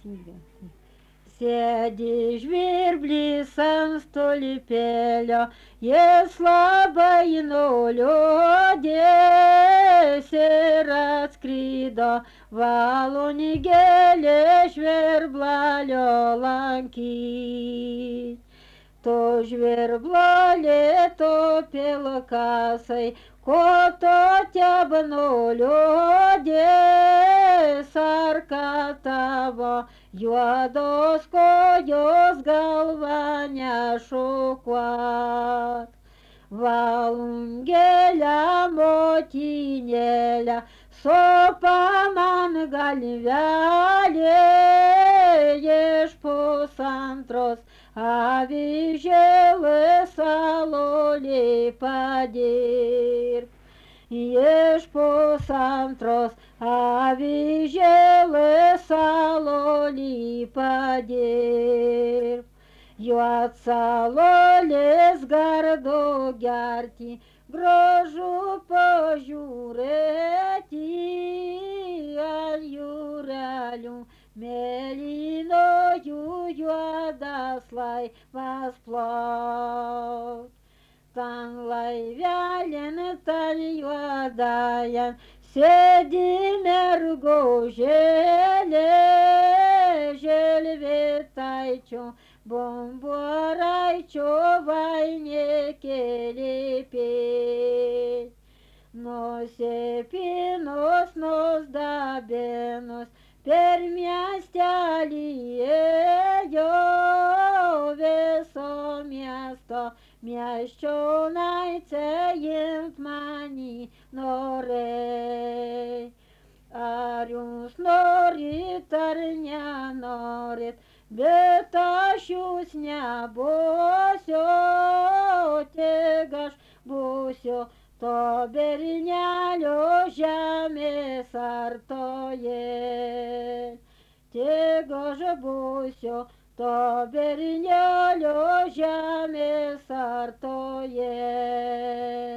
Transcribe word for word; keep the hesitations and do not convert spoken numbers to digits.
Sėdi žvirblys ant stulpelio, jis labai nuliūdęs ir atskrido valonėlį žvirblalio lankyt. To žvirblali, to pilkasai, ko tokia nuliūdęs, ar kad tavo juodos kojos galva nešukuot. Valungėlę, motinėlę, sopa man galvelė iš pusantros avižėlės saloliai padirb. Iš pusantros avižėlės saloliai padirb. Juot salolis gardu gerti, gražu pažiūrėti, ant jūrelių mėlynojų juodas laivas plauk. Tan laivelin, tan juodajan, sėdi mergužėlė, želvėtaičio, bomboraičio vainikėlį pėt. Nusipinos, nusdabinos, per miestelį ėjo, viso miesto miesčionaice imt mani norėjai. Ar jūs norit ar nenorit, bet aš jūs nebūsiu, tik aš būsiu to bernelio žemės artoje. Tik aš būsiu to bernelio žemės artoje.